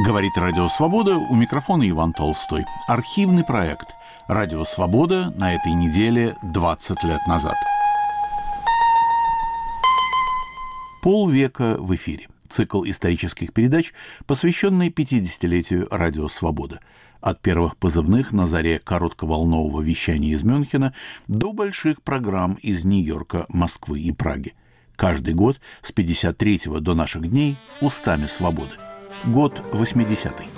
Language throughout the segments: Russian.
Говорит Радио Свобода, у микрофона Иван Толстой. Архивный проект «Радио Свобода» на этой неделе 20 лет назад. Полвека в эфире. Цикл исторических передач, посвященный 50-летию Радио Свобода. От первых позывных на заре коротковолнового вещания из Мюнхена до больших программ из Нью-Йорка, Москвы и Праги. Каждый год с 53-го до наших дней устами свободы. Год 80-й.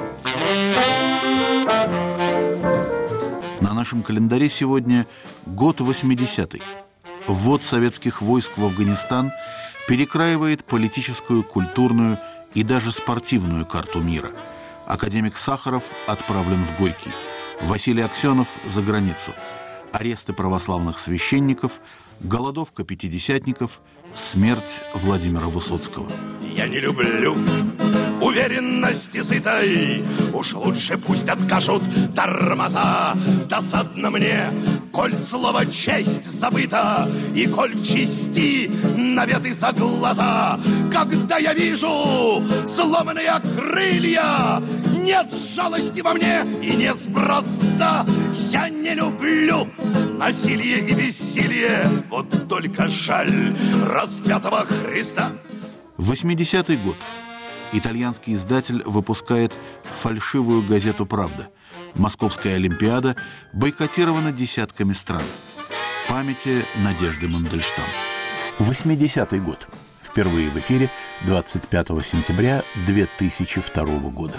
На нашем календаре сегодня год 80-й. Ввод советских войск в Афганистан перекраивает политическую, культурную и даже спортивную карту мира. Академик Сахаров отправлен в Горький. Василий Аксенов за границу. Аресты православных священников, голодовка пятидесятников, смерть Владимира Высоцкого. Я не люблю уверенности сытой, уж лучше пусть откажут тормоза. Досадно мне, коль слово честь забыто, и коль в чести наветы за глаза. Когда я вижу сломанные крылья, нет жалости во мне и неспроста. Я не люблю насилие и бессилие, вот только жаль распятого Христа. 80-й год. Итальянский издатель выпускает фальшивую газету «Правда». Московская Олимпиада бойкотирована десятками стран. Памяти Надежды Мандельштам. 80-й год. Впервые в эфире 25 сентября 2002 года.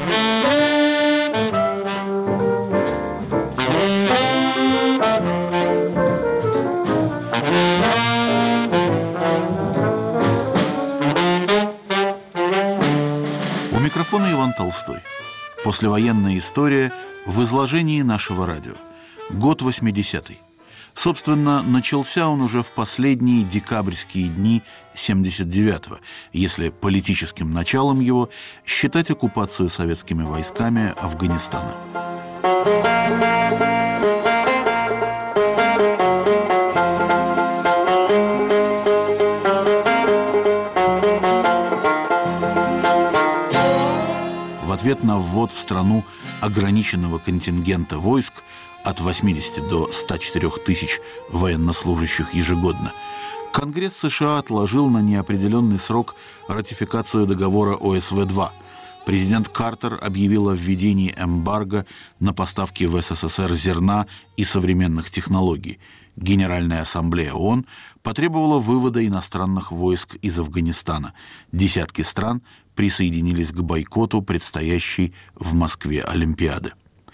У микрофона Иван Толстой. Послевоенная история в изложении нашего радио. Год 80-й. Собственно, начался он уже в последние декабрьские дни 79-го, если политическим началом его считать оккупацию советскими войсками Афганистана. В ответ на ввод в страну ограниченного контингента войск от 80 до 104 тысяч военнослужащих ежегодно, Конгресс США отложил на неопределенный срок ратификацию договора ОСВ-2. Президент Картер объявил о введении эмбарго на поставки в СССР зерна и современных технологий. Генеральная ассамблея ООН потребовала вывода иностранных войск из Афганистана. Десятки стран присоединились к бойкоту предстоящей в Москве Олимпиады.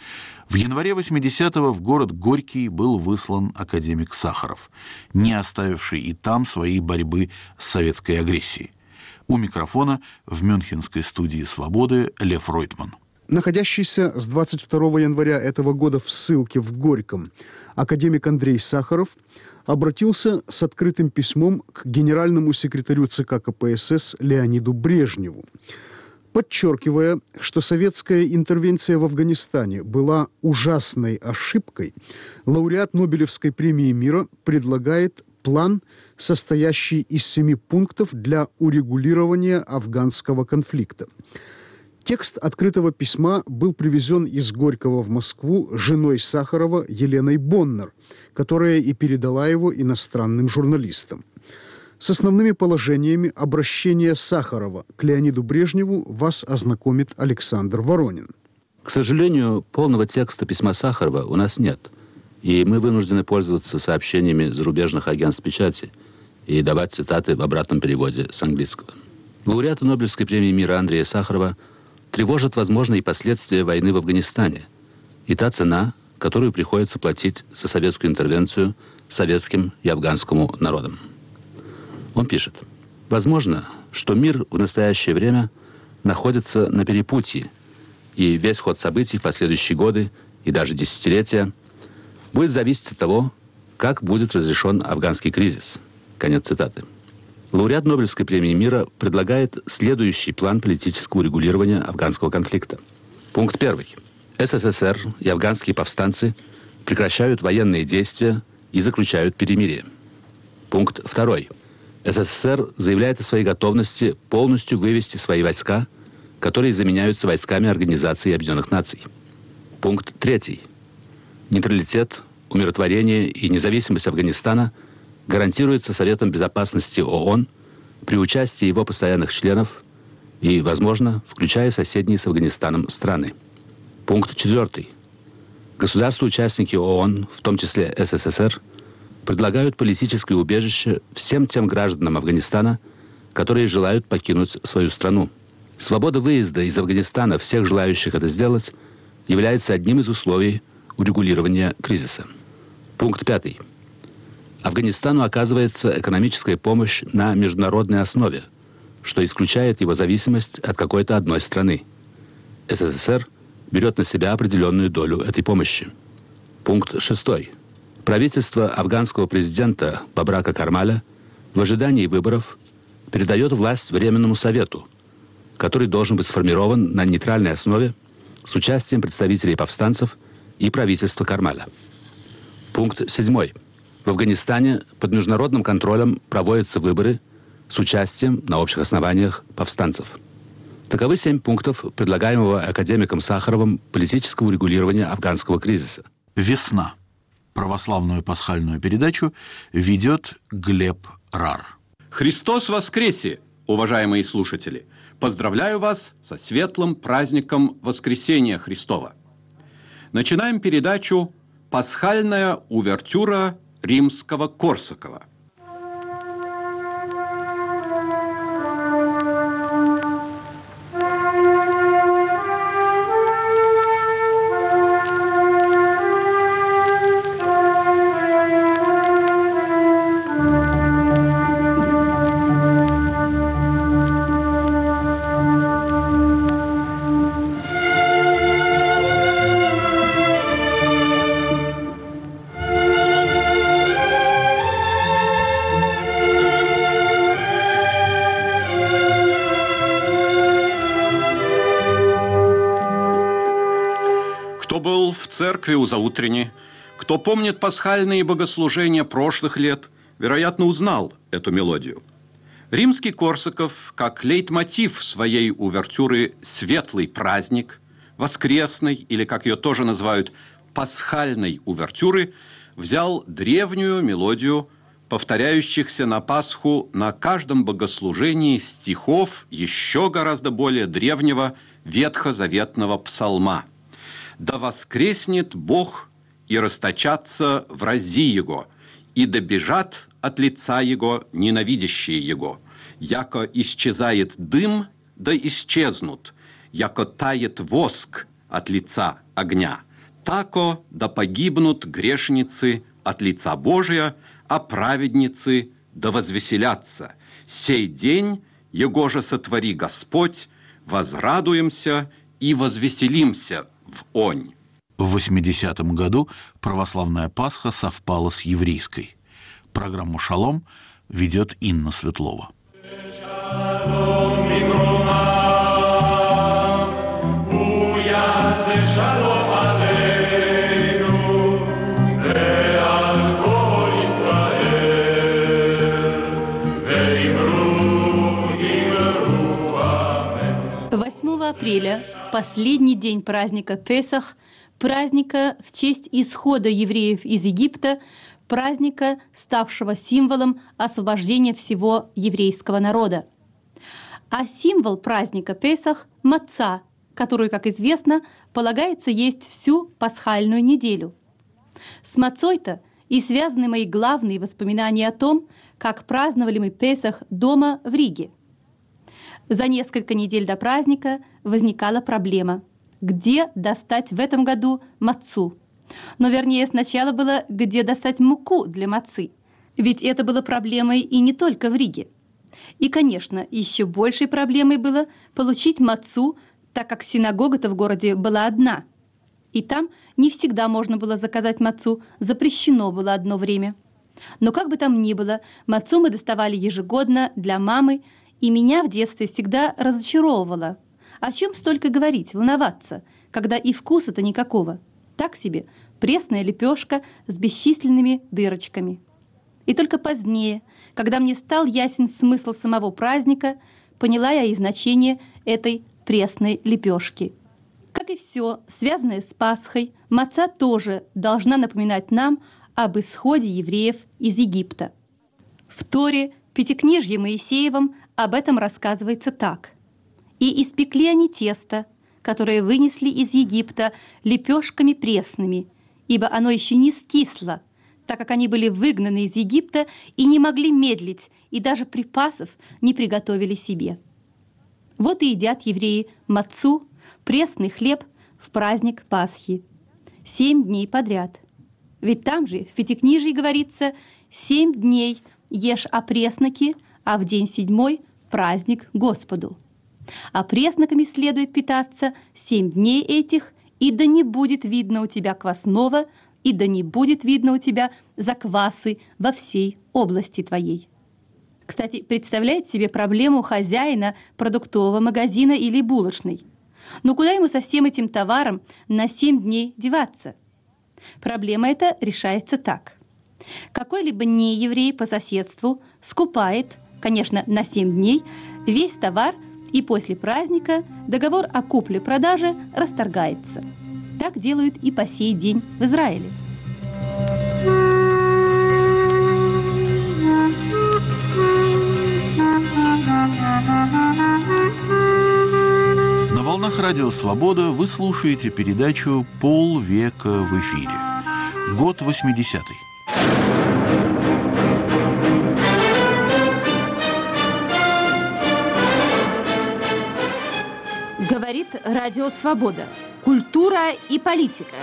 В январе 80-го в город Горький был выслан академик Сахаров, не оставивший и там своей борьбы с советской агрессией. У микрофона в мюнхенской студии «Свободы» Лев Ройтман. Находящийся с 22 января этого года в ссылке в Горьком академик Андрей Сахаров обратился с открытым письмом к генеральному секретарю ЦК КПСС Леониду Брежневу, подчеркивая, что советская интервенция в Афганистане была ужасной ошибкой. Лауреат Нобелевской премии мира предлагает план, состоящий из 7 пунктов для урегулирования афганского конфликта. Текст открытого письма был привезен из Горького в Москву женой Сахарова Еленой Боннер, которая и передала его иностранным журналистам. С основными положениями обращения Сахарова к Леониду Брежневу вас ознакомит Александр Воронин. К сожалению, полного текста письма Сахарова у нас нет, и мы вынуждены пользоваться сообщениями зарубежных агентств печати и давать цитаты в обратном переводе с английского. Лауреата Нобелевской премии мира Андрея Сахарова тревожат возможные последствия войны в Афганистане и та цена, которую приходится платить за советскую интервенцию советским и афганскому народам. Он пишет: «Возможно, что мир в настоящее время находится на перепутье, и весь ход событий в последующие годы и даже десятилетия будет зависеть от того, как будет разрешен афганский кризис». Конец цитаты. Лауреат Нобелевской премии мира предлагает следующий план политического урегулирования афганского конфликта. Пункт 1. СССР и афганские повстанцы прекращают военные действия и заключают перемирие. Пункт 2. СССР заявляет о своей готовности полностью вывести свои войска которые заменяются войсками Организации Объединенных Наций. Пункт 3. Нейтралитет, умиротворение и независимость Афганистана гарантируется Советом Безопасности ООН при участии его постоянных членов и, возможно, включая соседние с Афганистаном страны. Пункт 4. Государства-участники ООН, в том числе СССР, предлагают политическое убежище всем тем гражданам Афганистана, которые желают покинуть свою страну. Свобода выезда из Афганистана всех желающих это сделать является одним из условий урегулирования кризиса. Пункт 5. Афганистану оказывается экономическая помощь на международной основе, что исключает его зависимость от какой-то одной страны. СССР берет на себя определенную долю этой помощи. Пункт 6. Правительство афганского президента Бабрака Кармаля в ожидании выборов передает власть Временному Совету, который должен быть сформирован на нейтральной основе с участием представителей повстанцев и правительства Кармаля. Пункт 7. В Афганистане под международным контролем проводятся выборы с участием на общих основаниях повстанцев. Таковы 7 пунктов предлагаемого академиком Сахаровым политического урегулирования афганского кризиса. «Весна». Православную пасхальную передачу ведет Глеб Рар. Христос воскресе, уважаемые слушатели! Поздравляю вас со светлым праздником Воскресения Христова. Начинаем передачу «Пасхальная увертюра Римского-Корсакова». В церкви у заутрени, кто помнит пасхальные богослужения прошлых лет, вероятно, узнал эту мелодию. Римский Корсаков, как лейтмотив своей увертюры «Светлый праздник», «Воскресной» или, как ее тоже называют, «Пасхальной увертюры», взял древнюю мелодию, повторяющихся на Пасху на каждом богослужении стихов еще гораздо более древнего ветхозаветного псалма. «Да воскреснет Бог, и расточатся врази Его, и добежат от лица Его ненавидящие Его. Яко исчезает дым, да исчезнут, яко тает воск от лица огня. Тако да погибнут грешницы от лица Божия, а праведницы да возвеселятся. Сей день, его же сотвори Господь, возрадуемся и возвеселимся в онь». В 80-м году православная Пасха совпала с еврейской. Программу «Шалом» ведет Инна Светлова. Апреля, последний день праздника Песах, праздника в честь исхода евреев из Египта, праздника, ставшего символом освобождения всего еврейского народа. А символ праздника Песах – маца, которую, как известно, полагается есть всю пасхальную неделю. С мацой-то и связаны мои главные воспоминания о том, как праздновали мы Песах дома в Риге. За несколько недель до праздника возникала проблема, где достать в этом году мацу. Но вернее сначала было, где достать муку для мацы. Ведь это было проблемой и не только в Риге. И, конечно, еще большей проблемой было получить мацу, так как синагога-то в городе была одна. И там не всегда можно было заказать мацу, запрещено было одно время. Но как бы там ни было, мацу мы доставали ежегодно для мамы, и меня в детстве всегда разочаровывало. О чем столько говорить, волноваться, когда и вкуса-то никакого. Так себе пресная лепешка с бесчисленными дырочками. И только позднее, когда мне стал ясен смысл самого праздника, поняла я и значение этой пресной лепешки. Как и все, связанное с Пасхой, маца тоже должна напоминать нам об исходе евреев из Египта. В Торе, Пятикнижье Моисеевом, об этом рассказывается так. «И испекли они тесто, которое вынесли из Египта лепешками пресными, ибо оно еще не скисло, так как они были выгнаны из Египта и не могли медлить, и даже припасов не приготовили себе». Вот и едят евреи мацу, пресный хлеб, в праздник Пасхи. 7 дней подряд. Ведь там же в Пятикнижии говорится: 7 дней ешь опресноки, а в день 7 праздник Господу. Опресноками следует питаться 7 дней этих, и да не будет видно у тебя квасного, и да не будет видно у тебя заквасы во всей области твоей. Кстати, представляете себе проблему хозяина продуктового магазина или булочной? Но куда ему со всем этим товаром на 7 дней деваться? Проблема эта решается так. Какой-либо нееврей по соседству скупает, конечно, на 7 дней, весь товар, и после праздника договор о купле-продаже расторгается. Так делают и по сей день в Израиле. На волнах радио «Свобода» вы слушаете передачу «Полвека в эфире». Год 80-й. Говорит радио «Свобода». Культура и политика.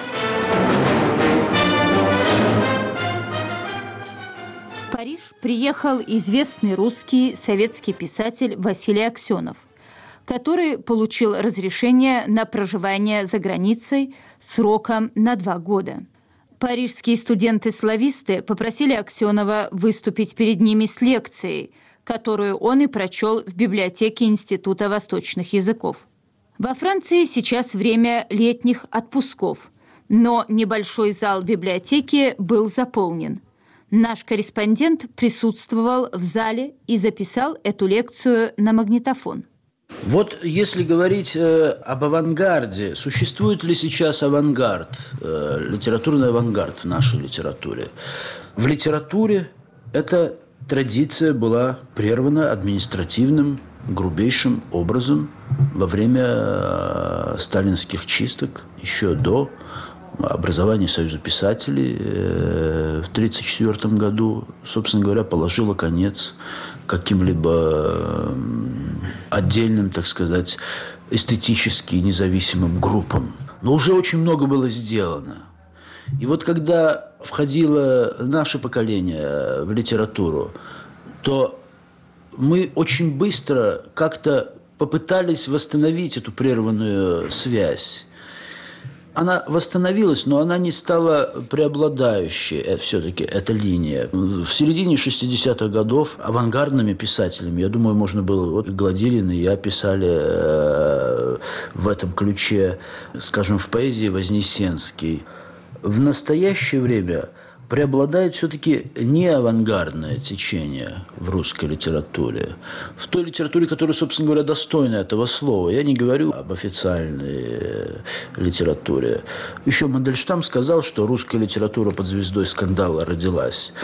В Париж приехал известный русский советский писатель Василий Аксенов, который получил разрешение на проживание за границей сроком на 2 года. Парижские студенты-слависты попросили Аксенова выступить перед ними с лекцией, которую он и прочел в библиотеке Института восточных языков. Во Франции сейчас время летних отпусков, но небольшой зал библиотеки был заполнен. Наш корреспондент присутствовал в зале и записал эту лекцию на магнитофон. Вот если говорить об авангарде, существует ли сейчас авангард, литературный авангард в нашей литературе? В литературе эта традиция была прервана административным, грубейшим образом во время сталинских чисток, еще до образования Союза писателей в 1934 году, собственно говоря, положила конец каким-либо отдельным, так сказать, эстетически независимым группам. Но уже очень много было сделано. И вот когда входило наше поколение в литературу, то мы очень быстро как-то попытались восстановить эту прерванную связь. Она восстановилась, но она не стала преобладающей, все-таки эта линия. В середине 60-х годов авангардными писателями, я думаю, можно было, вот Гладилин и я писали в этом ключе, скажем, в поэзии Вознесенский. В настоящее время преобладает все-таки не авангардное течение в русской литературе. В той литературе, которая, собственно говоря, достойна этого слова. Я не говорю об официальной литературе. Еще Мандельштам сказал, что русская литература под звездой скандала родилась.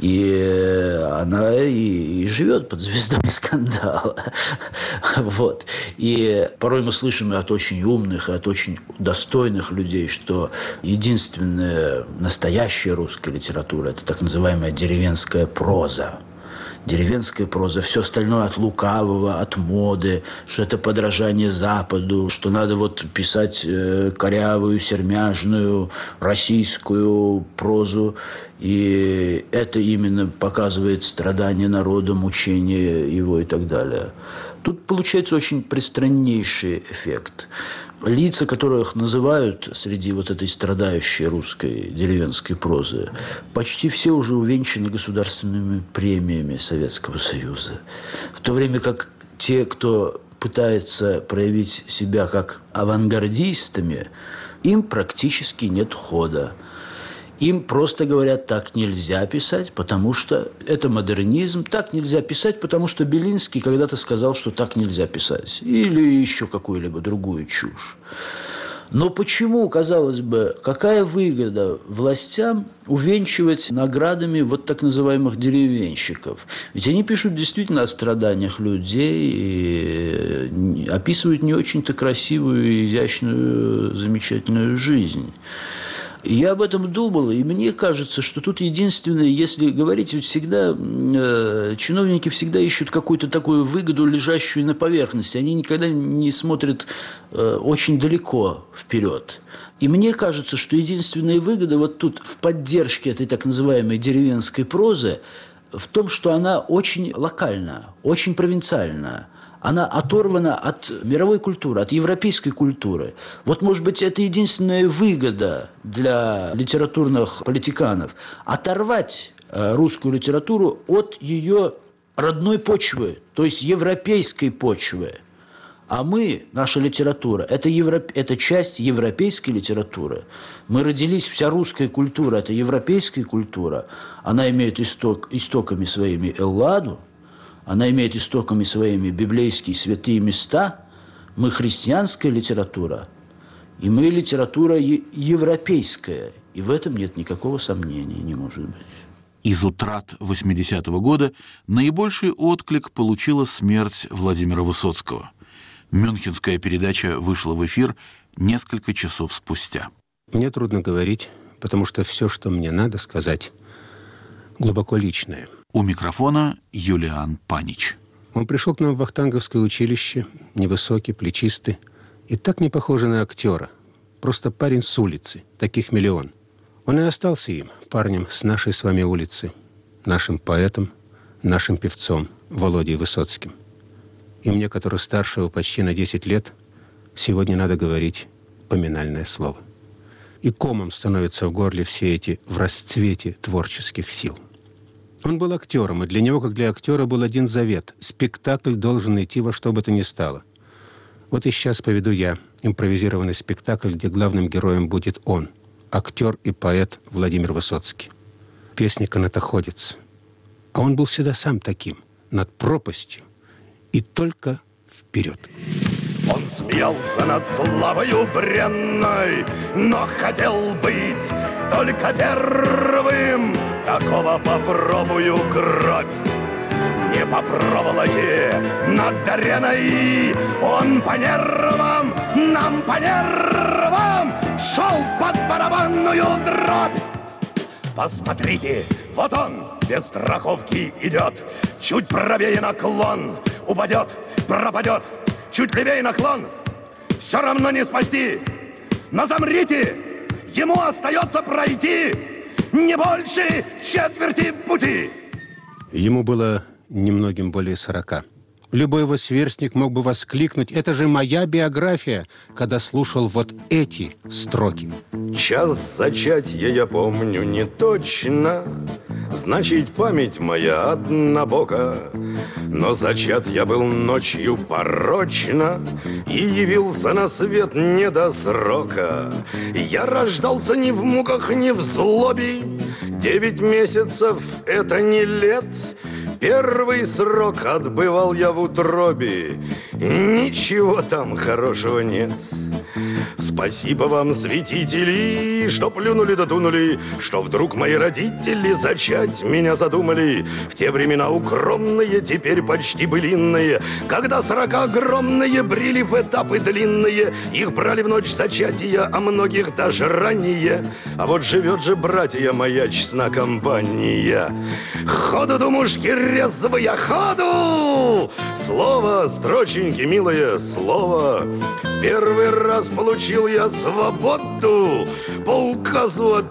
И она и живет под звездой скандала. Вот. И порой мы слышим от очень умных, и от очень достойных людей, что единственная настоящая русская литература – это так называемая деревенская проза. Деревенская проза, все остальное от лукавого, от моды, что это подражание Западу, что надо вот писать корявую, сермяжную, российскую прозу. И это именно показывает страдания народа, мучения его и так далее. Тут получается очень пристраннейший эффект. Лица, которых называют среди вот этой страдающей русской деревенской прозы, почти все уже увенчаны государственными премиями Советского Союза. В то время как те, кто пытается проявить себя как авангардистами, им практически нет хода. Им просто говорят, так нельзя писать, потому что это модернизм, так нельзя писать, потому что Белинский когда-то сказал, что так нельзя писать. Или еще какую-либо другую чушь. Но почему, казалось бы, какая выгода властям увенчивать наградами вот так называемых деревенщиков? Ведь они пишут действительно о страданиях людей и описывают не очень-то красивую, изящную, замечательную жизнь. Я об этом думал, и мне кажется, что тут единственное, если говорить, ведь всегда чиновники всегда ищут какую-то такую выгоду, лежащую на поверхности. Они никогда не смотрят очень далеко вперед. И мне кажется, что единственная выгода вот тут в поддержке этой так называемой деревенской прозы в том, что она очень локальна, очень провинциальна. Она оторвана от мировой культуры, от европейской культуры. Вот, может быть, это единственная выгода для литературных политиканов – оторвать русскую литературу от ее родной почвы, то есть европейской почвы. А мы, наша литература, это часть европейской литературы. Мы родились, вся русская культура – это европейская культура. Она имеет истоками своими Элладу, она имеет истоками своими библейские святые места. Мы христианская литература, и мы литература европейская. И в этом нет никакого сомнения, не может быть. Из утрат 80-го года наибольший отклик получила смерть Владимира Высоцкого. Мюнхенская передача вышла в эфир несколько часов спустя. Мне трудно говорить, потому что все, что мне надо сказать, глубоко личное. У микрофона Юлиан Панич. Он пришел к нам в Вахтанговское училище, невысокий, плечистый, и так не похожий на актера. Просто парень с улицы, таких миллион. Он и остался им, парнем с нашей с вами улицы, нашим поэтом, нашим певцом Володей Высоцким. И мне, который старше его почти на 10 лет, сегодня надо говорить поминальное слово. И комом становятся в горле все эти в расцвете творческих сил. Он был актером, и для него, как для актера, был один завет. Спектакль должен идти во что бы то ни стало. Вот и сейчас поведу я импровизированный спектакль, где главным героем будет он, актер и поэт Владимир Высоцкий. Песня канатоходец. А он был всегда сам таким, над пропастью, и только вперед. Он смеялся над славою бренной, но хотел быть только первым. Такого попробую кровь не по проволоке над ареной. Он по нервам, нам по нервам шел под барабанную дробь. Посмотрите, вот он без страховки идет. Чуть правее наклон, упадет, пропадет. Чуть левее наклон, все равно не спасти. Но замрите, ему остается пройти не больше четверти пути. Ему было немногим более 40. Любой его сверстник мог бы воскликнуть: «Это же моя биография», когда слушал вот эти строки. Час зачатья я помню не точно, значит, память моя однобока. Но зачат я был ночью порочно и явился на свет не до срока. Я рождался ни в муках, ни в злобе. 9 месяцев — это не лет. Первый срок отбывал я в утробе. Ничего там хорошего нет. Спасибо вам, святители, что плюнули да дунули, что вдруг мои родители зачать меня задумали. В те времена укромные, теперь почти былинные, когда 40 огромные брили в этапы длинные. Их брали в ночь зачатия, а многих даже ранее. А вот живет же, братья, моя честна компания. Ходу, думушки, резвые, ходу! Слово, строченьки, милое слово. Первый раз получил я свободу по указу от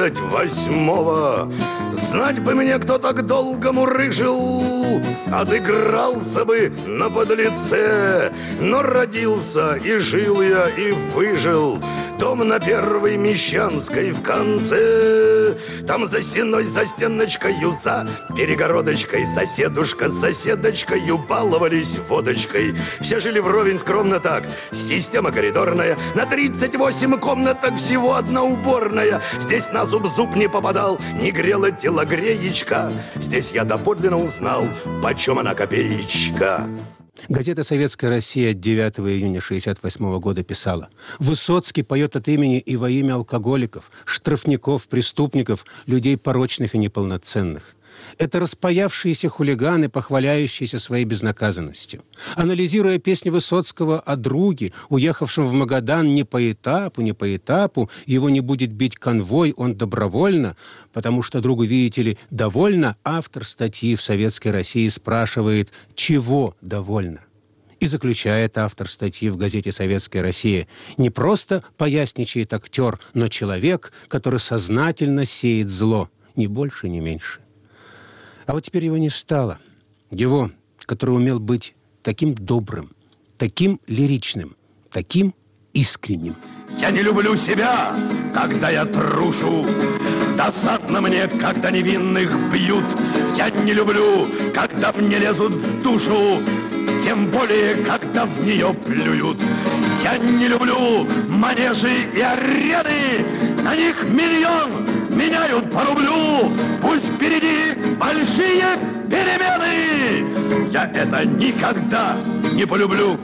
38-го. Знать бы мне, кто так долго мурыжил, отыгрался бы на подлеце. Но родился, и жил я, и выжил. дом на Первой Мещанской в конце. Там за стеной, за стеночкою, за перегородочкой соседушка с соседочкою баловались водочкой. Все жили вровень скромно так, система коридорная. На 38 комнаток всего одна уборная. Здесь на зуб не попадал, не грела телогреечка. Здесь я доподлинно узнал, почем она копеечка. Газета «Советская Россия» от 9 июня 1968 года писала: «Высоцкий поет от имени и во имя алкоголиков, штрафников, преступников, людей порочных и неполноценных. Это распаявшиеся хулиганы, похваляющиеся своей безнаказанностью. Анализируя песни Высоцкого о друге, уехавшем в Магадан не по этапу, его не будет бить конвой, он добровольно, потому что другу, видите ли, довольно, автор статьи в «Советской России» спрашивает, чего довольно. И заключает автор статьи в газете «Советская Россия»: не просто поясничает актер, но человек, который сознательно сеет зло, ни больше, ни меньше. А вот теперь его не стало. Его, который умел быть таким добрым, таким лиричным, таким искренним. Я не люблю себя, когда я трушу. Досадно мне, когда невинных бьют. Я не люблю, когда мне лезут в душу, тем более, когда в нее плюют. Я не люблю манежи и арены. На них миллион меняют по рублю. Пусть впереди большие перемены. Я это никогда не полюблю.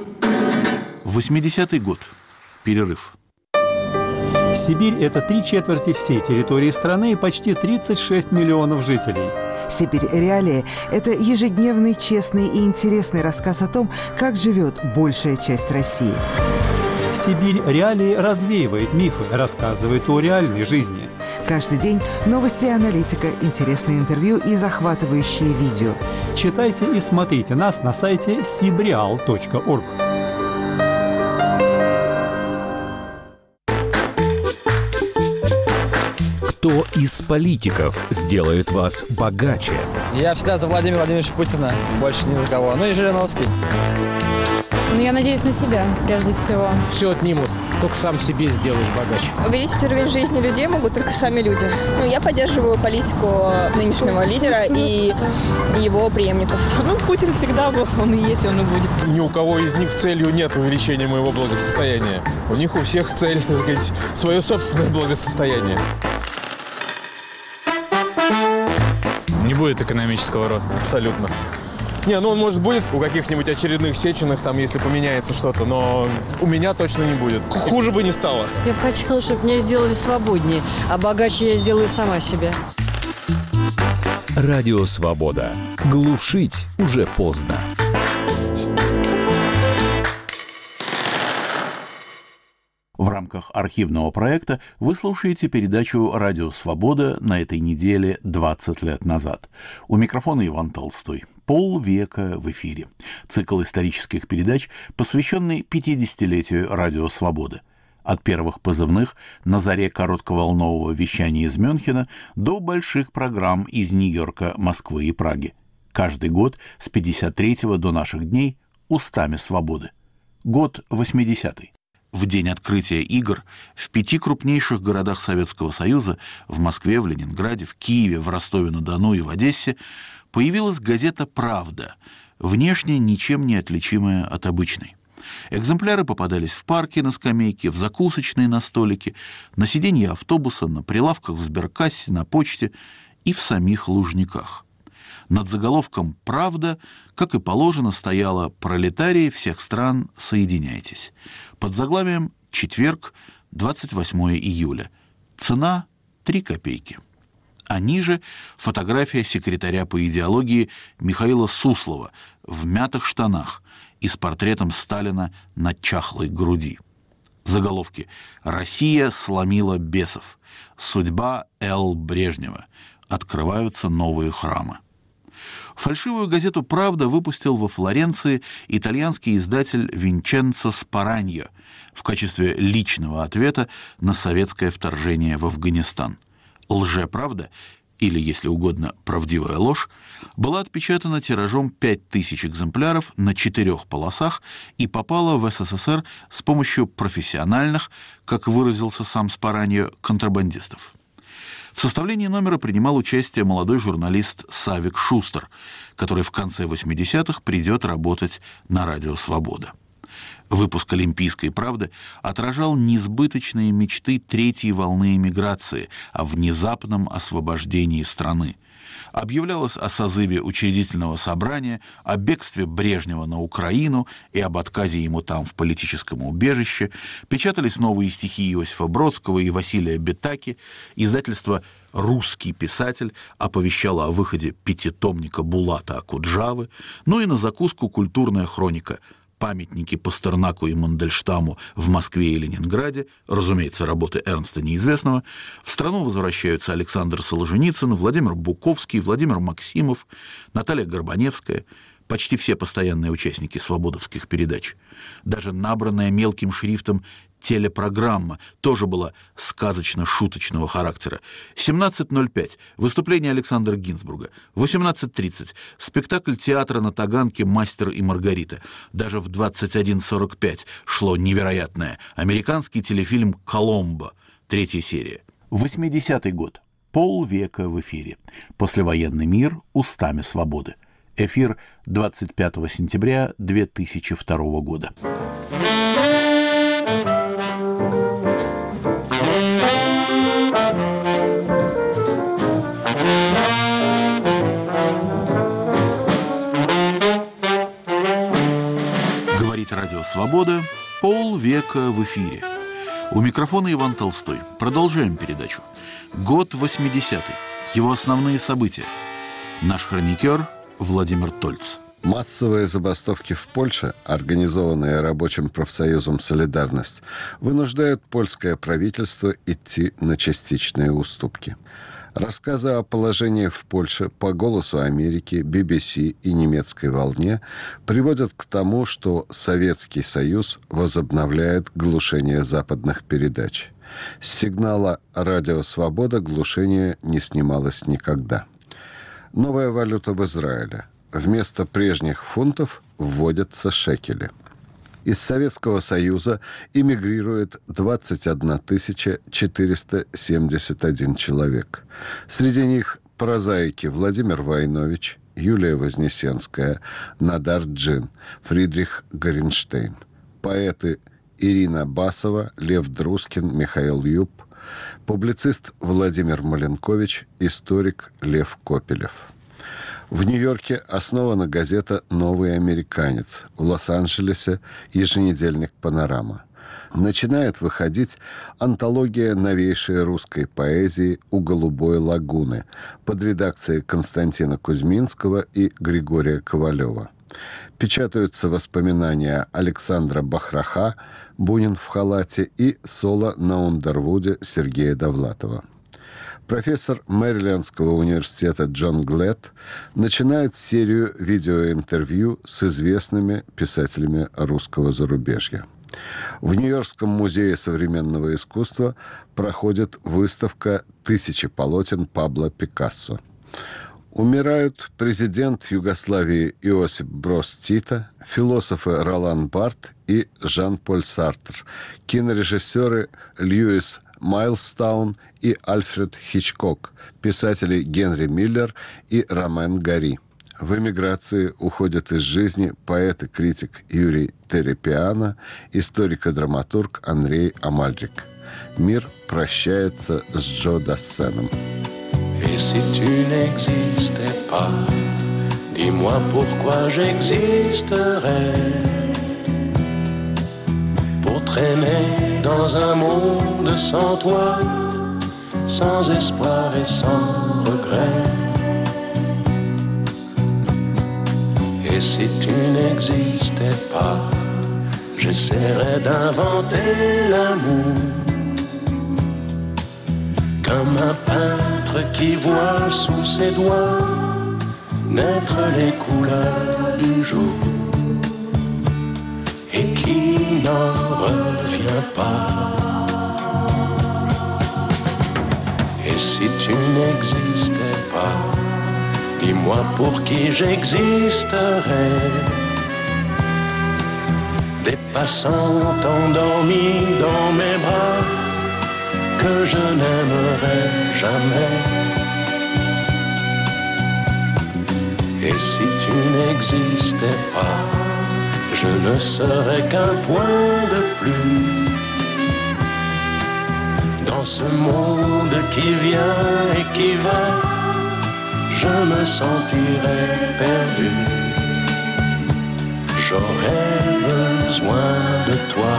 80-й год. Перерыв. Сибирь – это 3/4 всей территории страны и почти 36 миллионов жителей. «Сибирь. Реалии» – это ежедневный, честный и интересный рассказ о том, как живет большая часть России. «Сибирь. Реалии» развеивает мифы, рассказывает о реальной жизни. Каждый день новости и аналитика, интересные интервью и захватывающие видео. Читайте и смотрите нас на сайте sibreal.org. Кто из политиков сделает вас богаче? Я всегда за Владимира Владимировича Путина, больше ни за кого. Ну и Жириновский. Ну, я надеюсь на себя, прежде всего. Все отнимут, только сам себе сделаешь богаче. Увеличить уровень жизни людей могут только сами люди. Ну, я поддерживаю политику нынешнего лидера и его преемников. Ну, Путин всегда был, он и есть, он и будет. Ни у кого из них целью нет увеличения моего благосостояния. У них у всех цель, так сказать, свое собственное благосостояние. Не будет экономического роста. Абсолютно. Не, ну он, может, будет у каких-нибудь очередных Сеченых, там, если поменяется что-то, но у меня точно не будет. Хуже бы не стало. Я бы хотела, чтобы меня сделали свободнее, а богаче я сделаю сама себя. Радио «Свобода». Глушить уже поздно. В рамках архивного проекта вы слушаете передачу «Радио Свобода» на этой неделе 20 лет назад. У микрофона Иван Толстой. Полвека в эфире. Цикл исторических передач, посвященный 50-летию «Радио Свобода». От первых позывных на заре коротковолнового вещания из Мюнхена до больших программ из Нью-Йорка, Москвы и Праги. Каждый год с 53-го до наших дней устами свободы. Год 80-й. В день открытия игр в 5 крупнейших городах Советского Союза – в Москве, в Ленинграде, в Киеве, в Ростове-на-Дону и в Одессе – появилась газета «Правда», внешне ничем не отличимая от обычной. Экземпляры попадались в парке на скамейке, в закусочные на столике, на сиденье автобуса, на прилавках в сберкассе, на почте и в самих Лужниках. Над заголовком «Правда», как и положено, стояло «Пролетарии всех стран, соединяйтесь». Под заглавием «Четверг, 28 июля». Цена – 3 копейки. А ниже фотография секретаря по идеологии Михаила Суслова в мятых штанах и с портретом Сталина на чахлой груди. Заголовки: «Россия сломила бесов», «Судьба Л. Брежнева», «Открываются новые храмы». Фальшивую газету «Правда» выпустил во Флоренции итальянский издатель Винченцо Спараньо в качестве личного ответа на советское вторжение в Афганистан. «Лже-правда» или, если угодно, «Правдивая ложь», была отпечатана тиражом 5000 экземпляров на 4 полосах и попала в СССР с помощью профессиональных, как выразился сам Спараньо, контрабандистов. В составлении номера принимал участие молодой журналист Савик Шустер, который в конце 80-х придет работать на радио «Свобода». Выпуск «Олимпийской правды» отражал несбыточные мечты третьей волны эмиграции о внезапном освобождении страны. Объявлялось о созыве учредительного собрания, о бегстве Брежнева на Украину и об отказе ему там в политическом убежище, печатались новые стихи Иосифа Бродского и Василия Бетаки, издательство «Русский писатель» оповещало о выходе 5-томника Булата Акуджавы, ну и на закуску «Культурная хроника», памятники Пастернаку и Мандельштаму в Москве и Ленинграде, разумеется, работы Эрнста Неизвестного. В страну возвращаются Александр Солженицын, Владимир Буковский, Владимир Максимов, Наталья Горбаневская, почти все постоянные участники свободовских передач. Даже набранная мелким шрифтом телепрограмма тоже была сказочно-шуточного характера. 17:05 выступление Александра Гинзбурга. 18:30 спектакль театра на Таганке «Мастер и Маргарита». Даже в 21:45 шло невероятное. Американский телефильм «Коломбо», 3-я серия. 80-й год. Полвека в эфире. Послевоенный мир устами свободы. Эфир 25 сентября 2002 года. Говорит радио «Свобода». Полвека в эфире. У микрофона Иван Толстой. Продолжаем передачу. Год 80-й. Его основные события. Наш хроникер Владимир Тольц. Массовые забастовки в Польше, организованные рабочим профсоюзом «Солидарность», вынуждают польское правительство идти на частичные уступки. Рассказы о положении в Польше по «Голосу Америки», BBC и «Немецкой волне» приводят к тому, что Советский Союз возобновляет глушение западных передач. С сигнала «Радио Свобода» глушение не снималось никогда. Новая валюта в Израиле. Вместо прежних фунтов вводятся шекели. Из Советского Союза эмигрирует 21 471 человек. Среди них прозаики Владимир Войнович, Юлия Вознесенская, Надар Джин, Фридрих Горенштейн. Поэты Ирина Басова, Лев Друскин, Михаил Юб. Публицист Владимир Маленкович, историк Лев Копелев. В Нью-Йорке основана газета «Новый американец», в Лос-Анджелесе еженедельник «Панорама». Начинает выходить антология новейшей русской поэзии «У голубой лагуны» под редакцией Константина Кузьминского и Григория Ковалева. Печатаются воспоминания Александра Бахраха «Бунин в халате» и соло на Ундервуде Сергея Довлатова. Профессор Мэрилендского университета Джон Глэд начинает серию видеоинтервью с известными писателями русского зарубежья. В Нью-Йоркском музее современного искусства проходит выставка «1000 полотен Пабло Пикассо». Умирают президент Югославии Иосип Брос Тито, философы Ролан Барт и Жан-Поль Сартр, кинорежиссеры Льюис Майлстаун и Альфред Хичкок, писатели Генри Миллер и Ромен Гори. В эмиграции уходят из жизни поэт и критик Юрий Терепиано, историк и драматург Андрей Амальрик. Мир прощается с Джо Дассеном. Et si tu n'existais pas, dis-moi pourquoi j'existerais. Pour traîner dans un monde sans toi, sans espoir et sans regret. Et si tu n'existais pas, j'essaierais d'inventer l'amour. Comme un peintre qui voit sous ses doigts naître les couleurs du jour et qui n'en revient pas. Et si tu n'existais pas, dis-moi pour qui j'existerais. Des passants endormis dans mes bras que je n'aimerais jamais. Et si tu n'existais pas, je ne serais qu'un point de plus dans ce monde qui vient et qui va. Je me sentirais perdu. J'aurais besoin de toi.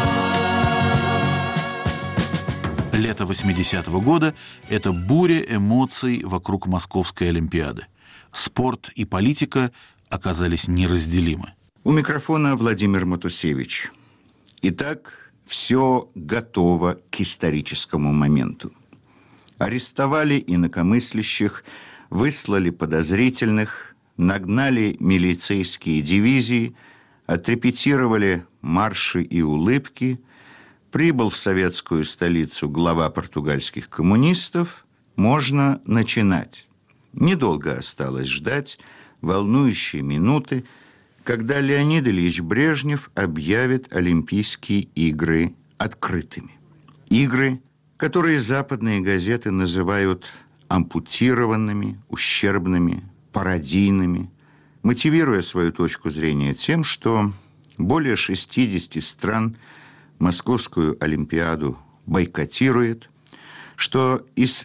Лето 80-го года – это буря эмоций вокруг Московской Олимпиады. Спорт и политика оказались неразделимы. У микрофона Владимир Матусевич. Итак, все готово к историческому моменту. Арестовали инакомыслящих, выслали подозрительных, нагнали милицейские дивизии, отрепетировали марши и улыбки, прибыл в советскую столицу глава португальских коммунистов, можно начинать. Недолго осталось ждать волнующие минуты, когда Леонид Ильич Брежнев объявит Олимпийские игры открытыми. Игры, которые западные газеты называют ампутированными, ущербными, пародийными, мотивируя свою точку зрения тем, что более 60 стран Московскую Олимпиаду бойкотирует, что из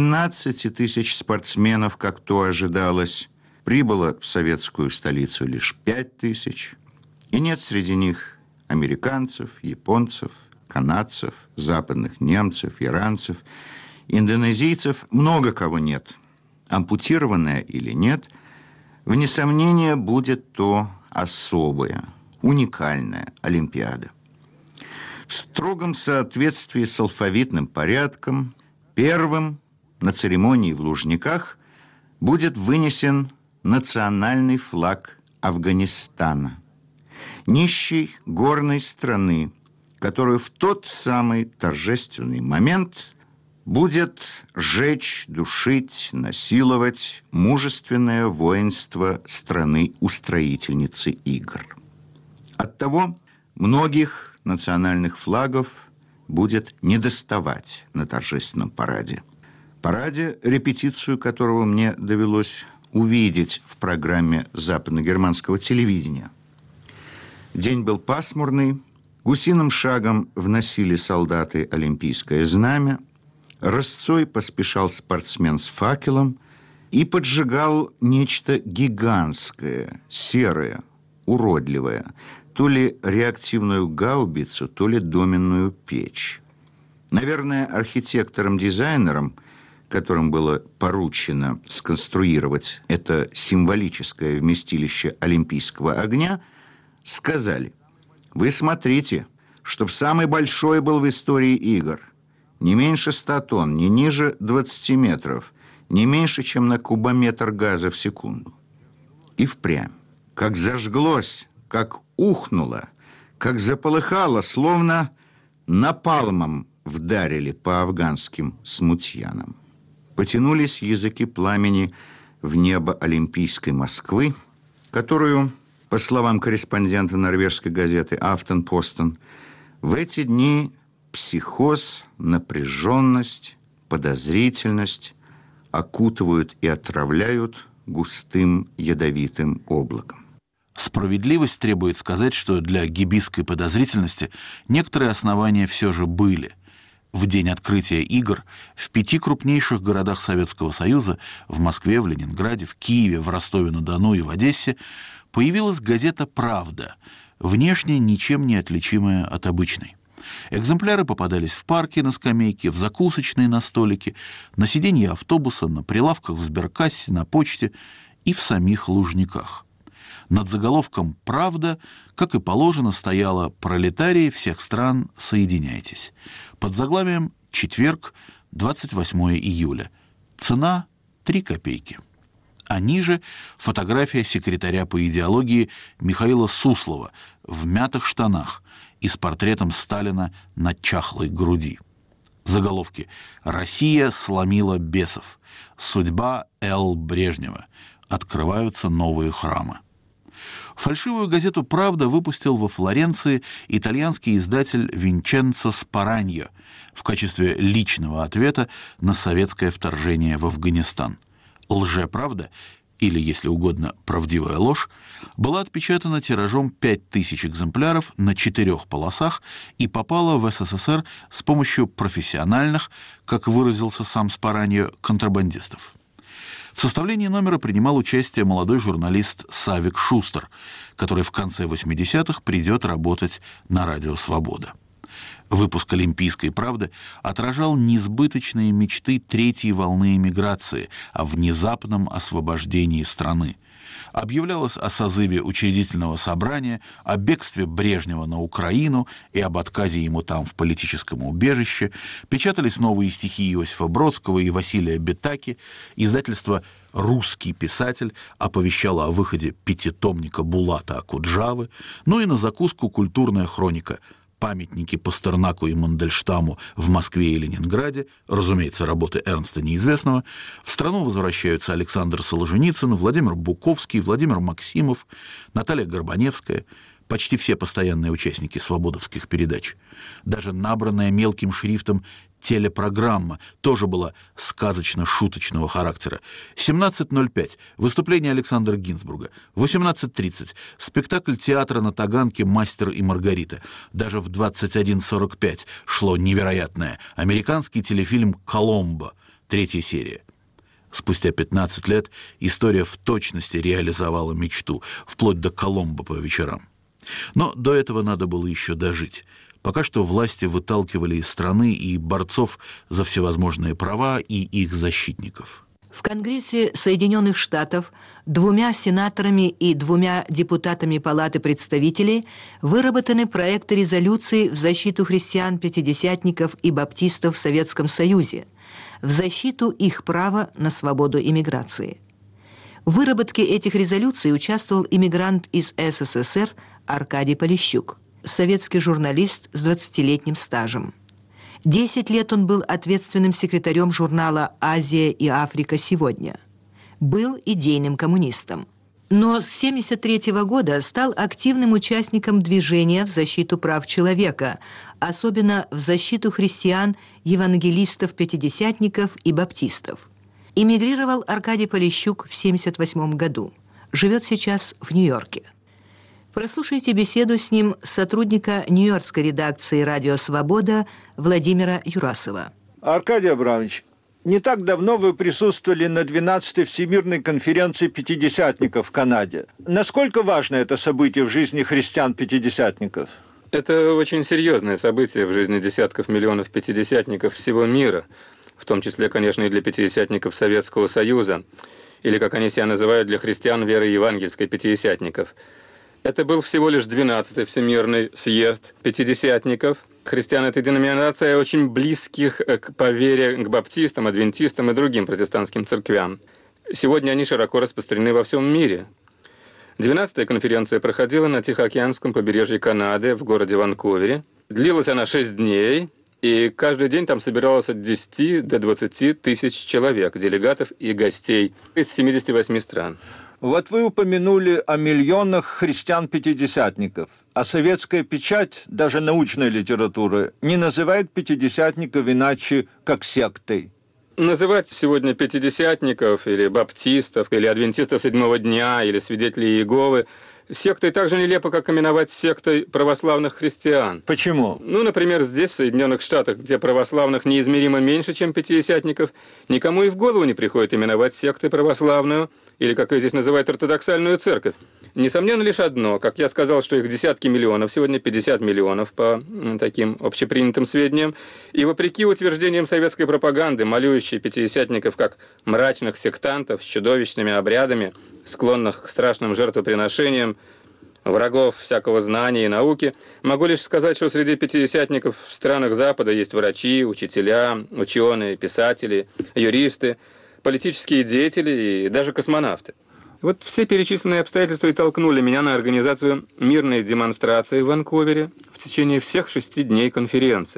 13 тысяч спортсменов, как то ожидалось, прибыло в советскую столицу лишь 5 тысяч, и нет среди них американцев, японцев, канадцев, западных немцев, иранцев, индонезийцев, много кого нет. Ампутированная или нет, вне сомнения будет то особая, уникальная Олимпиада. В строгом соответствии с алфавитным порядком первым на церемонии в Лужниках будет вынесен национальный флаг Афганистана, нищей горной страны, которую в тот самый торжественный момент будет жечь, душить, насиловать мужественное воинство страны-устроительницы игр. Оттого многих национальных флагов будет недоставать на торжественном параде. Параде, репетицию которого мне довелось увидеть в программе западно-германского телевидения. День был пасмурный, гусиным шагом вносили солдаты олимпийское знамя, рысцой поспешал спортсмен с факелом и поджигал нечто гигантское, серое, уродливое, то ли реактивную гаубицу, то ли доменную печь. Наверное, архитекторам-дизайнерам, которым было поручено сконструировать это символическое вместилище олимпийского огня, сказали: вы смотрите, чтоб самый большой был в истории игр, не меньше 100 тонн, не ниже 20 метров, не меньше, чем на кубометр газа в секунду. И впрямь, как зажглось, как ухнуло, как заполыхало, словно напалмом вдарили по афганским смутьянам. Потянулись языки пламени в небо Олимпийской Москвы, которую, по словам корреспондента норвежской газеты «Афтенпостен», в эти дни психоз, напряженность, подозрительность окутывают и отравляют густым ядовитым облаком. Справедливость требует сказать, что для гибистской подозрительности некоторые основания все же были. В день открытия игр в 5 крупнейших городах Советского Союза, в Москве, в Ленинграде, в Киеве, в Ростове-на-Дону и в Одессе, появилась газета «Правда», внешне ничем не отличимая от обычной. Экземпляры попадались в парке на скамейке, в закусочные на столике, на сиденье автобуса, на прилавках в сберкассе, на почте и в самих Лужниках. Над заголовком «Правда», как и положено, стояло «Пролетарии всех стран, соединяйтесь». Под заглавием «Четверг, 28 июля». Цена – 3 копейки. А ниже фотография секретаря по идеологии Михаила Суслова в мятых штанах и с портретом Сталина на чахлой груди. Заголовки: «Россия сломила бесов», «Судьба Л. Брежнева», «Открываются новые храмы». Фальшивую газету «Правда» выпустил во Флоренции итальянский издатель Винченцо Спараньо в качестве личного ответа на советское вторжение в Афганистан. «Лжеправда», или, если угодно, «Правдивая ложь», была отпечатана тиражом 5000 экземпляров на 4 полосах и попала в СССР с помощью профессиональных, как выразился сам Спараньо, контрабандистов. В составлении номера принимал участие молодой журналист Савик Шустер, который в конце 80-х придет работать на Радио Свобода. Выпуск «Олимпийской правды» отражал несбыточные мечты третьей волны эмиграции о внезапном освобождении страны. Объявлялось о созыве учредительного собрания, о бегстве Брежнева на Украину и об отказе ему там в политическом убежище, печатались новые стихи Иосифа Бродского и Василия Бетаки, издательство «Русский писатель» оповещало о выходе 5-томника Булата Акуджавы, ну и на закуску культурная хроника «Памятники Пастернаку и Мандельштаму в Москве и Ленинграде», разумеется, работы Эрнста Неизвестного. В страну возвращаются Александр Солженицын, Владимир Буковский, Владимир Максимов, Наталья Горбаневская, почти все постоянные участники свободовских передач. Даже набранная мелким шрифтом телепрограмма тоже была сказочно-шуточного характера. 17:05 выступление Александра Гинзбурга. 18:30 спектакль театра на Таганке «Мастер и Маргарита». Даже в 21:45 шло невероятное американский телефильм «Коломбо», 3-я серия. Спустя 15 лет история в точности реализовала мечту, вплоть до Коломбо по вечерам. Но до этого надо было еще дожить. Пока что власти выталкивали из страны и борцов за всевозможные права, и их защитников. В Конгрессе Соединенных Штатов 2 сенаторами и 2 депутатами Палаты представителей выработаны проекты резолюции в защиту христиан-пятидесятников и баптистов в Советском Союзе, в защиту их права на свободу иммиграции. В выработке этих резолюций участвовал иммигрант из СССР Аркадий Полищук, советский журналист с 20-летним стажем. 10 лет он был ответственным секретарем журнала «Азия и Африка сегодня». Был идейным коммунистом. Но с 1973 года стал активным участником движения в защиту прав человека, особенно в защиту христиан, евангелистов, пятидесятников и баптистов. Эмигрировал Аркадий Полищук в 1978 году. Живет сейчас в Нью-Йорке. Прослушайте беседу с ним сотрудника нью-йоркской редакции «Радио Свобода» Владимира Юрасова. Аркадий Абрамович, не так давно вы присутствовали на 12-й Всемирной конференции пятидесятников в Канаде. Насколько важно это событие в жизни христиан-пятидесятников? Это очень серьезное событие в жизни десятков миллионов пятидесятников всего мира, в том числе, конечно, и для пятидесятников Советского Союза, или, как они себя называют, для христиан веры евангельской пятидесятников. Это был всего лишь 12-й Всемирный съезд пятидесятников. Христиан – это деноминация очень близких по вере к баптистам, адвентистам и другим протестантским церквям. Сегодня они широко распространены во всем мире. 12-я конференция проходила на Тихоокеанском побережье Канады в городе Ванкувере. Длилась она 6 дней, и каждый день там собиралось от 10 до 20 тысяч человек, делегатов и гостей из 78 стран. Вот вы упомянули о миллионах христиан-пятидесятников, а советская печать, даже научная литература, не называет пятидесятников иначе, как сектой. Называть сегодня пятидесятников или баптистов, или адвентистов седьмого дня, или свидетелей Иеговы сектой так же нелепо, как именовать сектой православных христиан. Почему? Ну, например, здесь, в Соединенных Штатах, где православных неизмеримо меньше, чем пятидесятников, никому и в голову не приходит именовать сектой православную, или, как ее здесь называют, ортодоксальную церковь. Несомненно лишь одно, как я сказал, что их десятки миллионов, сегодня 50 миллионов по таким общепринятым сведениям, и вопреки утверждениям советской пропаганды, малюющей пятидесятников как мрачных сектантов с чудовищными обрядами, склонных к страшным жертвоприношениям, врагов всякого знания и науки, могу лишь сказать, что среди пятидесятников в странах Запада есть врачи, учителя, ученые, писатели, юристы, политические деятели и даже космонавты. Вот все перечисленные обстоятельства и толкнули меня на организацию мирной демонстрации в Ванкувере в течение всех 6 дней конференции.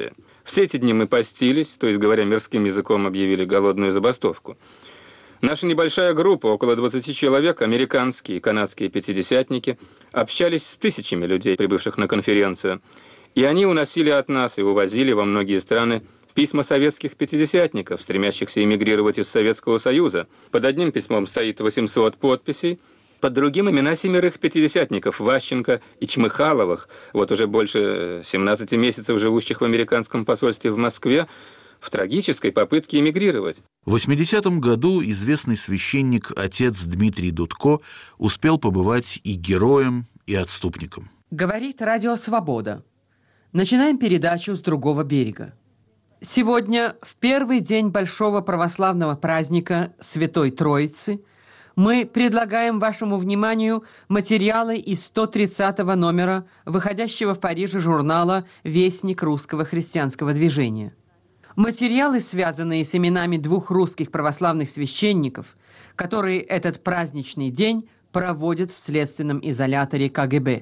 Все эти дни мы постились, то есть, говоря мирским языком, объявили голодную забастовку. Наша небольшая группа, около 20 человек, американские и канадские пятидесятники, общались с тысячами людей, прибывших на конференцию, и они уносили от нас и увозили во многие страны письма советских пятидесятников, стремящихся эмигрировать из Советского Союза. Под одним письмом стоит 800 подписей, под другим имена 7 пятидесятников Ващенко и Чмыхаловых, вот уже больше 17 месяцев живущих в американском посольстве в Москве, в трагической попытке эмигрировать. В 80-м году известный священник отец Дмитрий Дудко успел побывать и героем, и отступником. Говорит Радио Свобода. Начинаем передачу с другого берега. Сегодня, в первый день большого православного праздника Святой Троицы, мы предлагаем вашему вниманию материалы из 130-го номера, выходящего в Париже журнала «Вестник русского христианского движения». Материалы, связанные с именами 2 русских православных священников, которые этот праздничный день проводят в следственном изоляторе КГБ.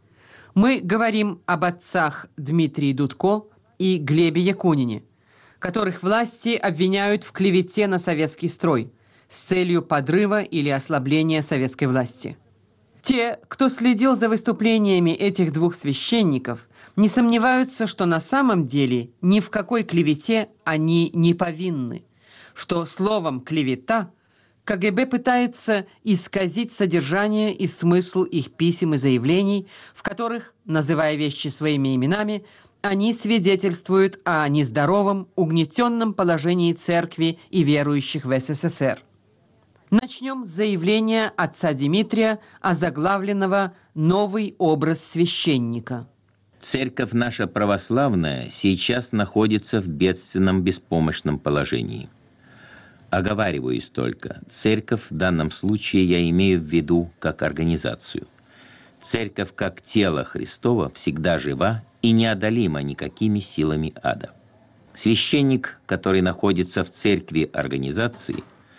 Мы говорим об отцах Дмитрии Дудко и Глебе Якунине, которых власти обвиняют в клевете на советский строй с целью подрыва или ослабления советской власти. Те, кто следил за выступлениями этих 2 священников, не сомневаются, что на самом деле ни в какой клевете они не повинны, что словом «клевета» КГБ пытается исказить содержание и смысл их писем и заявлений, в которых, называя вещи своими именами, они свидетельствуют о нездоровом, угнетенном положении церкви и верующих в СССР. Начнем с заявления отца Дмитрия, озаглавленного «Новый образ священника». Церковь наша православная сейчас находится в бедственном беспомощном положении. Оговариваюсь только, церковь в данном случае я имею в виду как организацию. Церковь как тело Христово всегда жива и неодолима никакими силами ада. Священник, который находится в церкви организации,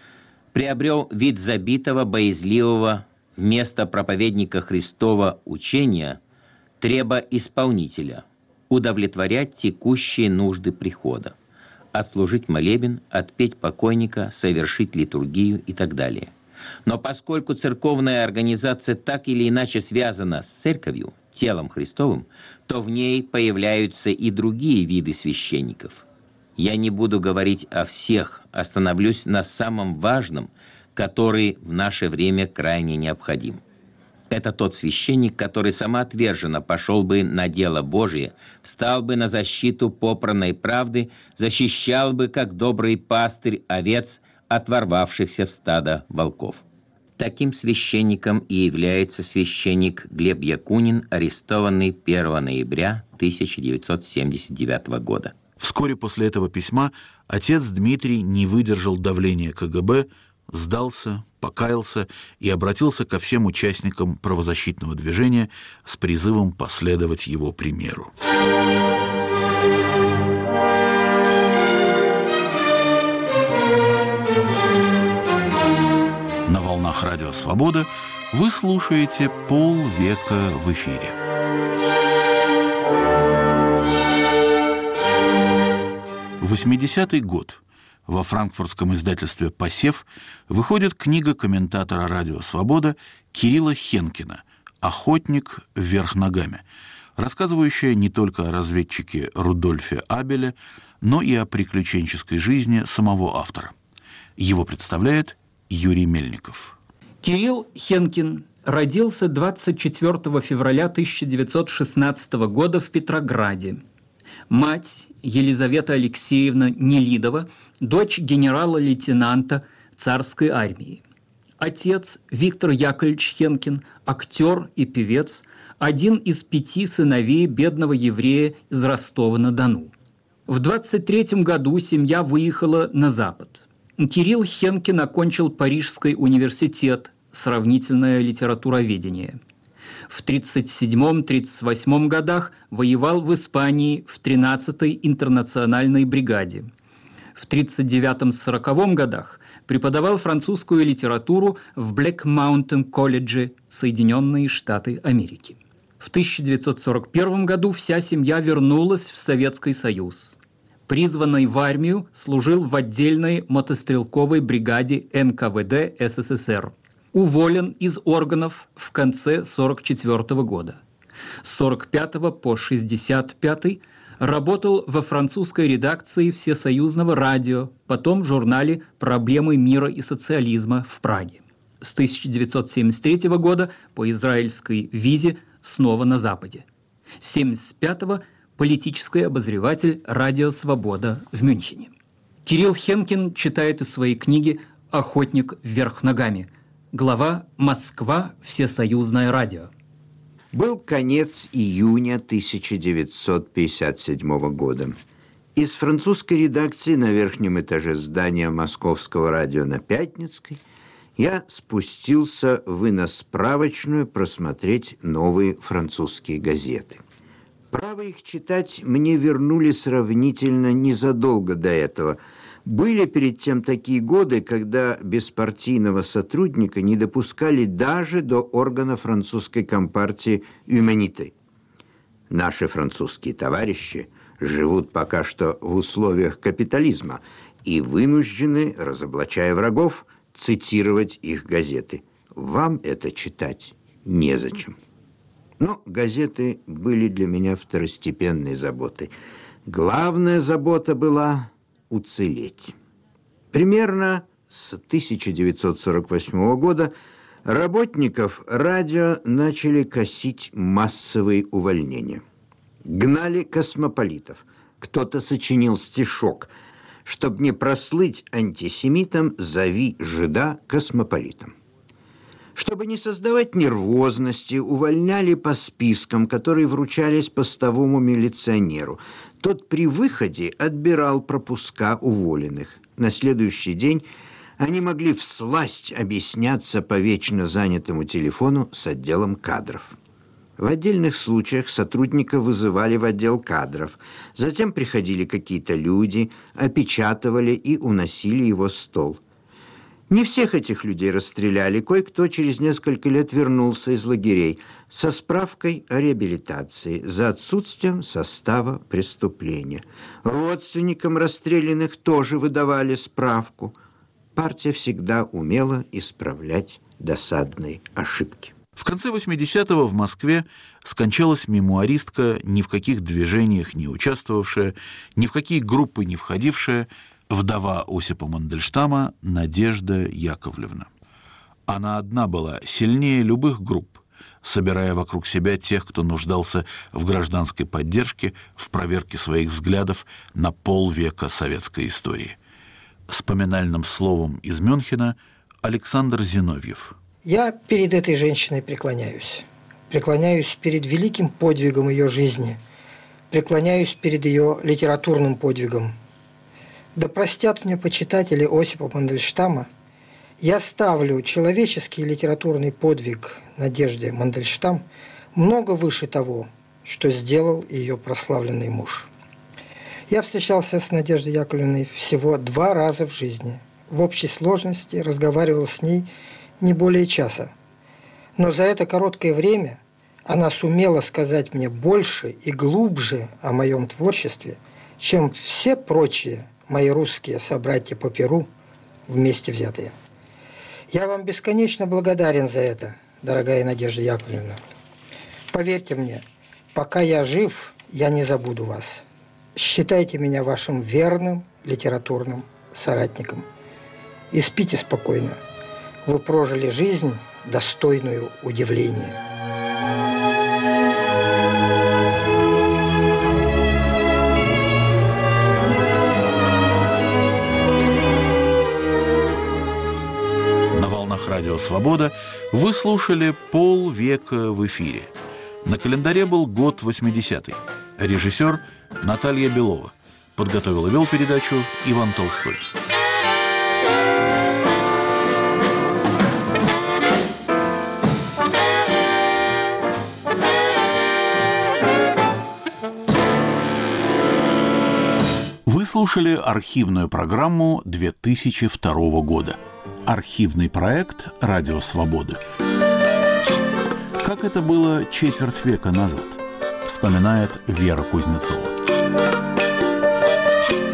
приобрел вид забитого, боязливого, вместо проповедника Христова учения треба исполнителя, удовлетворять текущие нужды прихода, отслужить молебен, отпеть покойника, совершить литургию и так далее. Но поскольку церковная организация так или иначе связана с церковью, телом Христовым, то в ней появляются и другие виды священников. Я не буду говорить о всех, остановлюсь на самом важном, который в наше время крайне необходим. Это тот священник, который самоотверженно пошел бы на дело Божие, встал бы на защиту попранной правды, защищал бы, как добрый пастырь, овец, от ворвавшихся в стадо волков. Таким священником и является священник Глеб Якунин, арестованный 1 ноября 1979 года. Вскоре после этого письма отец Дмитрий не выдержал давления КГБ, сдался, покаялся и обратился ко всем участникам правозащитного движения с призывом последовать его примеру. На волнах Радио Свобода вы слушаете «Полвека в эфире». В 80-й год во франкфуртском издательстве «Посев» выходит книга комментатора «Радио Свобода» Кирилла Хенкина «Охотник вверх ногами», рассказывающая не только о разведчике Рудольфе Абеле, но и о приключенческой жизни самого автора. Его представляет Юрий Мельников. Кирилл Хенкин родился 24 февраля 1916 года в Петрограде. Мать Елизавета Алексеевна Нелидова, дочь генерала-лейтенанта царской армии. Отец Виктор Яковлевич Хенкин, актер и певец, один из 5 сыновей бедного еврея из Ростова-на-Дону. В 23 году семья выехала на Запад. Кирилл Хенкин окончил Парижский университет, сравнительное литературоведение. В 1937-1938 годах воевал в Испании в 13-й интернациональной бригаде. В 1939-1940 годах преподавал французскую литературу в Блэк-Маунтин-колледже, Соединенные Штаты Америки. В 1941 году вся семья вернулась в Советский Союз. Призванный в армию, служил в отдельной мотострелковой бригаде НКВД СССР. Уволен из органов в конце 1944 года. С 1945 по 1965 работал во французской редакции Всесоюзного радио, потом в журнале «Проблемы мира и социализма» в Праге. С 1973 года по израильской визе снова на Западе. С 1975 политический обозреватель «Радио Свобода» в Мюнхене. Кирилл Хенкин читает из своей книги «Охотник вверх ногами». Глава «Москва. Всесоюзное радио». Был конец июня 1957 года. Из французской редакции на верхнем этаже здания Московского радио на Пятницкой я спустился в иносправочную просмотреть новые французские газеты. Право их читать мне вернули сравнительно незадолго до этого. Были перед тем такие годы, когда беспартийного сотрудника не допускали даже до органа французской компартии «Humanité». Наши французские товарищи живут пока что в условиях капитализма и вынуждены, разоблачая врагов, цитировать их газеты. Вам это читать незачем. Но газеты были для меня второстепенной заботой. Главная забота была уцелеть. Примерно с 1948 года работников радио начали косить массовые увольнения. Гнали космополитов. Кто-то сочинил стишок: «Чтоб не прослыть антисемитом, зови жида космополитом». Чтобы не создавать нервозности, увольняли по спискам, которые вручались постовому милиционеру. Тот при выходе отбирал пропуска уволенных. На следующий день они могли всласть объясняться по вечно занятому телефону с отделом кадров. В отдельных случаях сотрудника вызывали в отдел кадров. Затем приходили какие-то люди, опечатывали и уносили его стол. Не всех этих людей расстреляли, кое-кто через несколько лет вернулся из лагерей со справкой о реабилитации за отсутствием состава преступления. Родственникам расстрелянных тоже выдавали справку. Партия всегда умела исправлять досадные ошибки. В конце 80-го в Москве скончалась мемуаристка, ни в каких движениях не участвовавшая, ни в какие группы не входившая, вдова Осипа Мандельштама Надежда Яковлевна. Она одна была сильнее любых групп, собирая вокруг себя тех, кто нуждался в гражданской поддержке, в проверке своих взглядов на полвека советской истории. С поминальным словом из Мюнхена Александр Зиновьев. Я перед этой женщиной преклоняюсь. Преклоняюсь перед великим подвигом ее жизни. Преклоняюсь перед ее литературным подвигом. Да простят мне почитатели Осипа Мандельштама, я ставлю человеческий литературный подвиг Надежды Мандельштам много выше того, что сделал ее прославленный муж. Я встречался с Надеждой Яковлевной всего 2 раза в жизни. В общей сложности разговаривал с ней не более часа. Но за это короткое время она сумела сказать мне больше и глубже о моем творчестве, чем все прочие мои русские собратья по перу вместе взятые. Я вам бесконечно благодарен за это, дорогая Надежда Яковлевна. Поверьте мне, пока я жив, я не забуду вас. Считайте меня вашим верным литературным соратником. И спите спокойно. Вы прожили жизнь, достойную удивления. Радио «Свобода» вы слушали полвека в эфире. На календаре был год 80-й. Режиссер Наталья Белова. Подготовил и вел передачу Иван Толстой. Вы слушали архивную программу 2002 года. Архивный проект «Радио Свобода». Как это было четверть века назад, вспоминает Вера Кузнецова.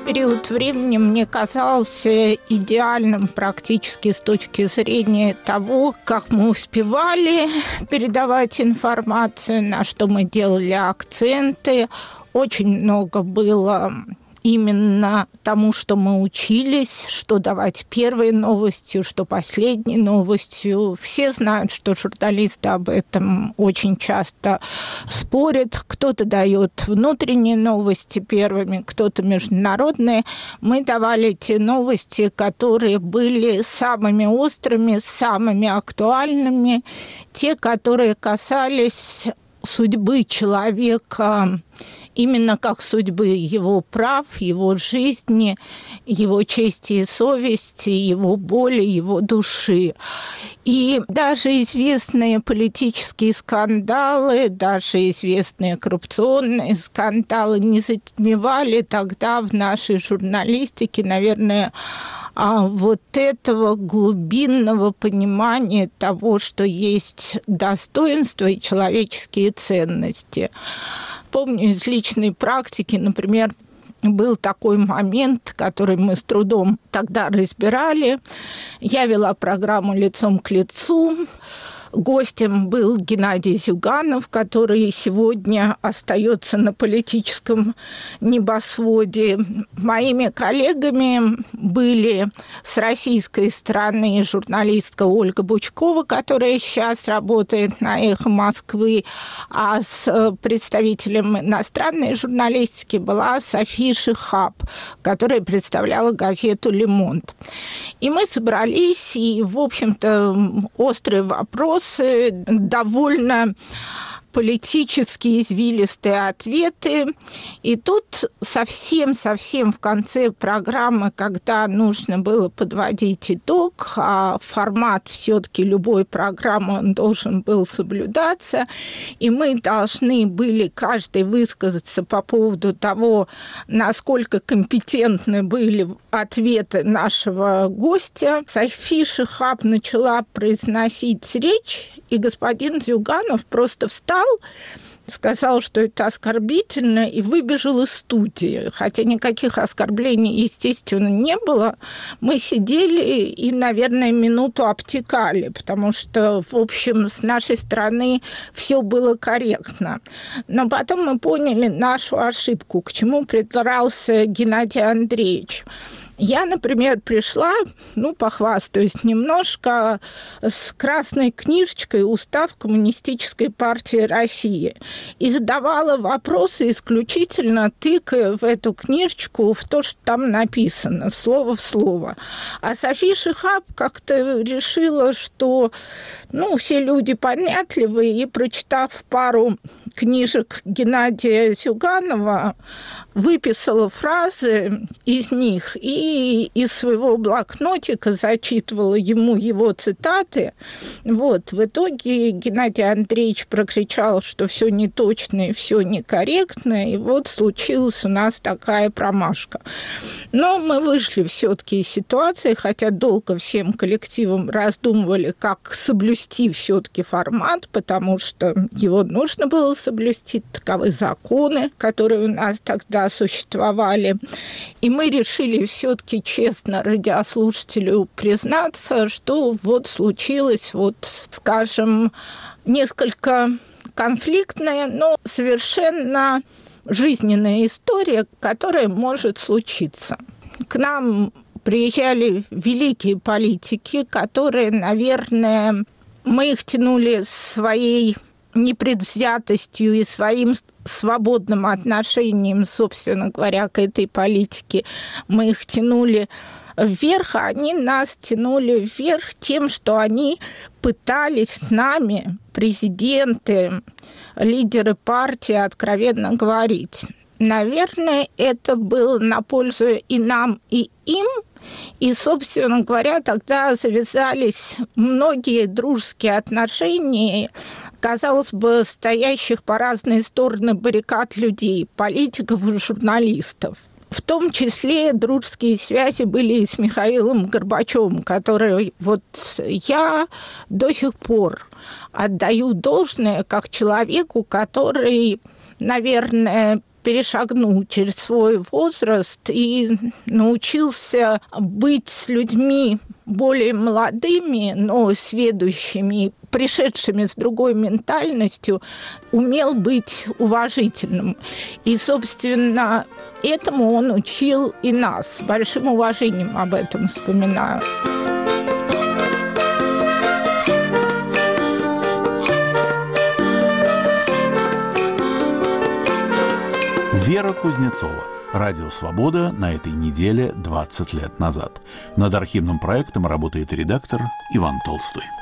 период времени мне казался идеальным практически с точки зрения того, как мы успевали передавать информацию, на что мы делали акценты. Очень много было именно тому, что мы учились, что давать первой новостью, что последней новостью. Все знают, что журналисты об этом очень часто спорят. Кто-то дает внутренние новости первыми, кто-то международные. Мы давали те новости, которые были самыми острыми, самыми актуальными, те, которые касались судьбы человека, именно как судьбы его прав, его жизни, его чести и совести, его боли, его души. И даже известные политические скандалы, даже известные коррупционные скандалы не затмевали тогда в нашей журналистике, наверное, вот этого глубинного понимания того, что есть достоинство и человеческие ценности. Помню из личной практики, например, был такой момент, который мы с трудом тогда разбирали. Я вела программу «Лицом к лицу». Гостем был Геннадий Зюганов, который сегодня остается на политическом небосводе. Моими коллегами были с российской стороны журналистка Ольга Бучкова, которая сейчас работает на «Эхо Москвы», а с представителем иностранной журналистики была София Шихаб, которая представляла газету «Le Monde». И мы собрались, и, в общем-то, острые вопросы, довольно политические извилистые ответы. И тут совсем-совсем в конце программы, когда нужно было подводить итог, а формат все-таки любой программы он должен был соблюдаться, и мы должны были каждый высказаться по поводу того, насколько компетентны были ответы нашего гостя. София Шихаб начала произносить речь, и господин Зюганов просто встал, сказал, что это оскорбительно, и выбежал из студии. Хотя никаких оскорблений, естественно, не было. Мы сидели и, наверное, минуту обтекали, потому что, в общем, с нашей стороны все было корректно. Но потом мы поняли нашу ошибку, к чему придрался Геннадий Андреевич. Я, например, пришла, похвастаюсь немножко, с красной книжечкой «Устав Коммунистической партии России» и задавала вопросы исключительно тыкая в эту книжечку в то, что там написано, слово в слово. А София Шихаб как-то решила, что все люди понятливые, и, прочитав пару книжек Геннадия Зюганова, выписала фразы из них и из своего блокнотика зачитывала ему его цитаты. В итоге Геннадий Андреевич прокричал, что все неточно и все некорректно, и случилась у нас такая промашка. Но мы вышли все-таки из ситуации, хотя долго всем коллективом раздумывали, как соблюсти все-таки формат, потому что его нужно было соблюсти, таковы законы, которые у нас тогда существовали. И мы решили все-таки честно радиослушателю признаться, что случилось, скажем, несколько конфликтная, но совершенно жизненная история, которая может случиться. К нам приезжали великие политики, которые, наверное, мы их тянули своей непредвзятостью и своим свободным отношением, собственно говоря, к этой политике. Мы их тянули вверх, а они нас тянули вверх тем, что они пытались с нами, президенты, лидеры партии, откровенно говорить. Наверное, это было на пользу и нам, и им. И, собственно говоря, тогда завязались многие дружеские отношения, казалось бы, стоящих по разные стороны баррикад людей, политиков и журналистов. В том числе дружеские связи были и с Михаилом Горбачевым, который я до сих пор отдаю должное как человеку, который, наверное, перешагнул через свой возраст и научился быть с людьми более молодыми, но сведущими, пришедшими с другой ментальностью, умел быть уважительным. И, собственно, этому он учил и нас. С большим уважением об этом вспоминаю. Вера Кузнецова. Радио «Свобода» на этой неделе 20 лет назад. Над архивным проектом работает редактор Иван Толстой.